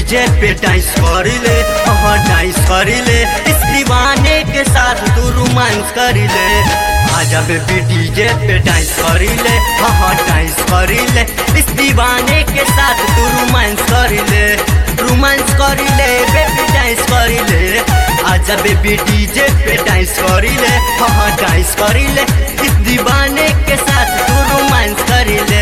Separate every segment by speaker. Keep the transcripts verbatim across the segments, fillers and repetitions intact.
Speaker 1: DJ पे dance कर ले, हाँ डांस कर ले, इस दीवाने के साथ तू रोमांस कर ले। आजा बेबी डीजे पे डांस कर ले, हाँ डांस कर ले, इस दीवाने के साथ तू रोमांस कर ले, रोमांस कर ले बेबी डांस कर ले। आजा बेबी डीजे पे डांस कर ले, हाँ डांस कर ले, इस दीवाने के साथ तू रोमांस कर ले।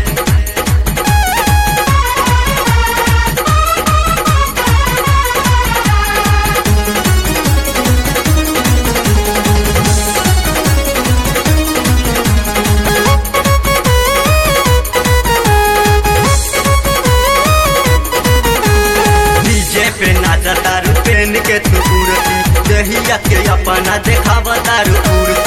Speaker 1: पे नाचा तारू पेन के तू कुर्ती, दहिया के अपना देखावा तारू कुर्ती।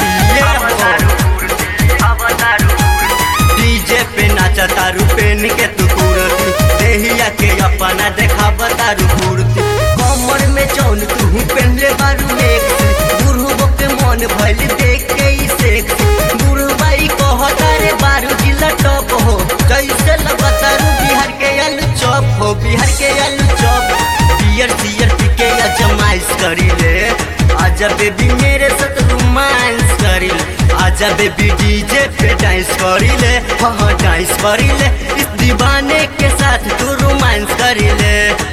Speaker 1: डीजे पे नाचा तारू पेन के तू कुर्ती, दहिया के अपना देखावा तारू कुर्ती। कमर में चौन तू पहनले बारू एक, बुढ़ू के मन भइल देख के ई सेक्सी। बुढ़ू बाई कहता रे बारू जिला टॉप हो, जैसे लगता रू बिहार के आलू चॉप हो, बिहार के आलू चॉप। बियर बियर पी के अजमाइश करी ले, आजा बेबी मेरे साथ रोमांस करी ले। आजा बेबी डीजे पे डांस करी ले, हाँ डांस करी ले, इस दीवाने के साथ तू रोमांस करी ले।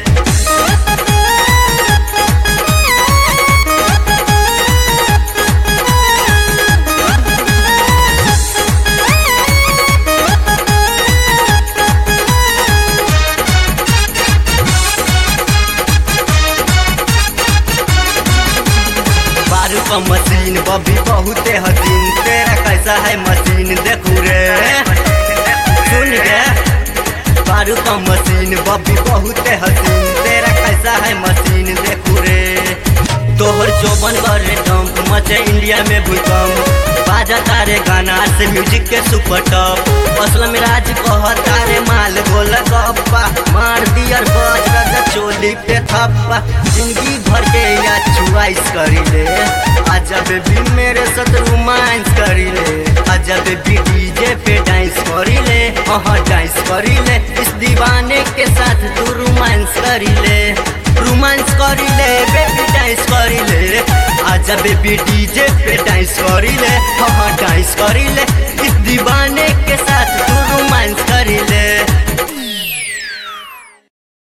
Speaker 1: का मशीन बबी बहुत हसीन, तेरा कैसा है मशीन देखू रे, सुन गे। बारू का मशीन बबी बहुत हसीन, तेरा कैसा है मशीन देखू रे। तोहर जोबन करे डंप मचे इंडिया में भूकंप, बाजा तारे गाना से म्यूजिक के सुपर टॉप। असलम राज कह तारे माल गोल गप्पा, मार दियर बज राजा चोली पे थप्पा। जिंदगी भर के या चुआइस करी ले, आजा बेबी मेरे साथ रोमांस करी ले। आजा बेबी डीजे पे डांस करी ले, हाँ डांस करी ले, इस दीवाने के साथ तू रोमांस करी ले, रोमांस करी ले बेबी डांस करी ले। आजा बेबी डीजे पे डांस करी ले, हाँ डांस करी ले, इस दीवाने